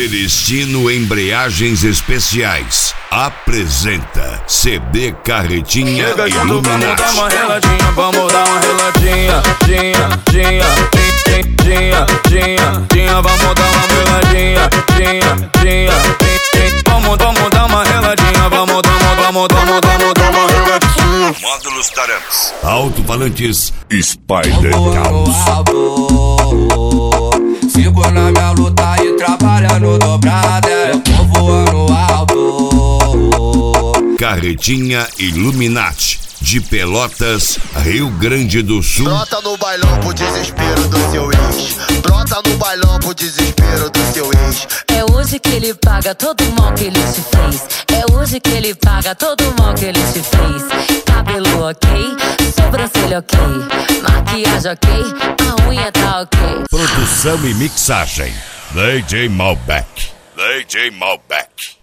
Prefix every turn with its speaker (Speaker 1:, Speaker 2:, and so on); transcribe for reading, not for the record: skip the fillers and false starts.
Speaker 1: Celestino Embreagens Especiais apresenta CD Carretinha Illuminati.
Speaker 2: Vamos dar uma reladinha, vamos dar uma reladinha, vamos dar uma reladinha, vamos dar uma reladinha.
Speaker 1: Módulos Tarantes, alto-falantes, Spider Caos.
Speaker 3: Sigo na minha luta e trabalhando dobrada, eu tô voando alto.
Speaker 1: Carretinha Illuminati, de Pelotas, Rio Grande do Sul.
Speaker 4: Brota no bailão pro desespero do seu ex. Brota no bailão pro desespero do seu ex.
Speaker 5: É hoje que ele paga todo o mal que ele te fez. É hoje que ele paga todo o mal que ele te fez. Cabelo ok, sobrancelha ok, maquiagem ok, a unha tá ok.
Speaker 1: Produção e mixagem, DJ Malbec.